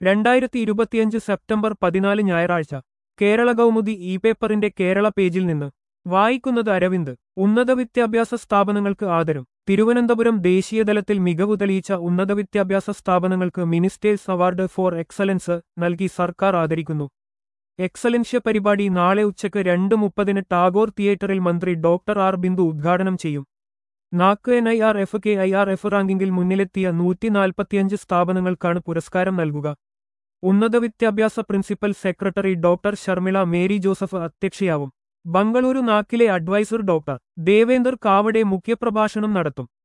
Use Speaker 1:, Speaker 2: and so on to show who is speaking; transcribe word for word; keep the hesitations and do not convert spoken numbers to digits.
Speaker 1: രണ്ടായിരത്തി ഇരുപത്തിയഞ്ച് സെപ്റ്റംബർ പതിനാല് ഞായറാഴ്ച കേരള കൗമുദി ഇ പേപ്പറിന്റെ കേരള പേജിൽ നിന്ന് വായിക്കുന്നത് അരവിന്ദ്. ഉന്നത വിദ്യാഭ്യാസ സ്ഥാപനങ്ങൾക്ക് ആദരം. തിരുവനന്തപുരം ദേശീയതലത്തിൽ മികവു തെളിയിച്ച ഉന്നത വിദ്യാഭ്യാസ സ്ഥാപനങ്ങൾക്ക് മിനിസ്റ്റേഴ്സ് അവാർഡ് ഫോർ എക്സലൻസ് നൽകി സർക്കാർ ആദരിക്കുന്നു. എക്സലൻഷ്യ പരിപാടി നാളെ ഉച്ചയ്ക്ക് രണ്ട് മുപ്പതിന് ടാഗോർ തിയേറ്ററിൽ മന്ത്രി ഡോക്ടർ ആർ ബിന്ദു ഉദ്ഘാടനം ചെയ്യും. NAAC N I R F K I R F റാങ്കിങ്ങിൽ മുന്നിലെത്തിയ നൂറ്റി നാൽപ്പത്തിയഞ്ച് സ്ഥാപനങ്ങൾക്കാണ് പുരസ്കാരം നൽകുക. ഉന്നത വിദ്യാഭ്യാസ principal secretary doctor Sharmila Mary Joseph അധ്യക്ഷയാവും. ബംഗളൂരു നാക്കിലെ അഡ്വൈസർ ഡോക്ടർ ദേവേന്ദർ കാവഡെ മുഖ്യപ്രഭാഷണം നടത്തും.